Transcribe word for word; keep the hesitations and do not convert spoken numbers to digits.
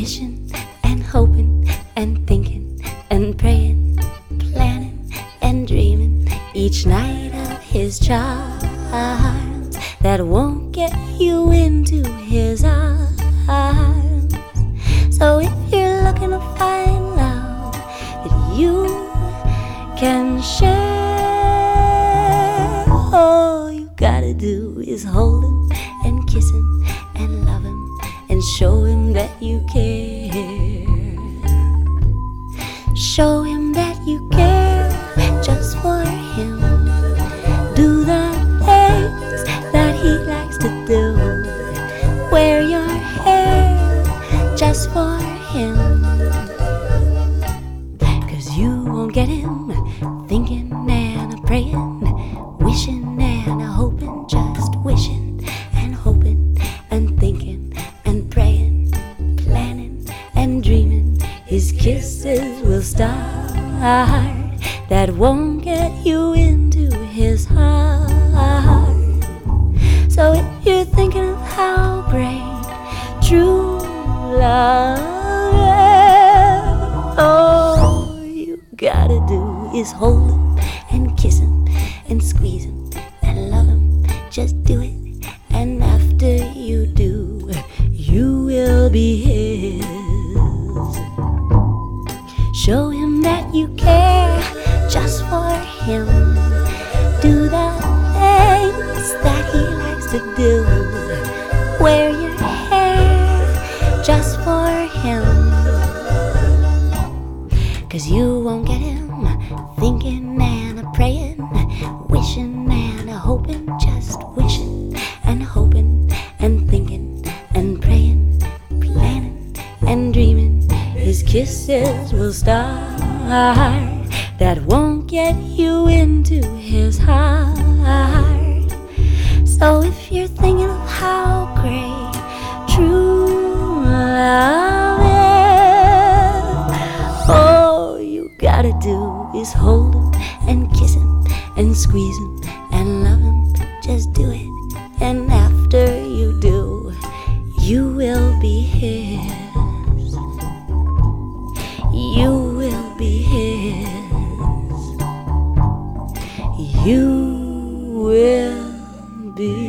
wishing and hoping and thinking and praying, planning and dreaming each night of his charms that won't get you into his arms. So if you're looking to find love that you can share, all you gotta do is hold him and kiss him and love him and show him that you care. Show him that you care just for him. Do the things that he likes to do. Wear your hair just for him. 'Cause you won't get him thinking and a praying, wishing and a hoping, just wishing and hoping and thinking and praying, planning and dreaming. His kisses will start that won't get you into his heart. So if you're thinking of how great true love is, all you gotta do is hold him and kiss him and squeeze him and love him. Just do it, and after you do, you will be his. Show him that you care just for him. Do the things that he likes to do. Wear your hair just for him. 'Cause you won't get him thinking and a praying, wishing and a hoping, just wishing and hoping and thinking and praying, planning and dreaming. His kisses will start that won't get you into his heart. So if you're thinking of how great true love is, all you gotta do is hold him and kiss him and squeeze him and love him. Just do it, and after you do, you will be his. You will be his. You will be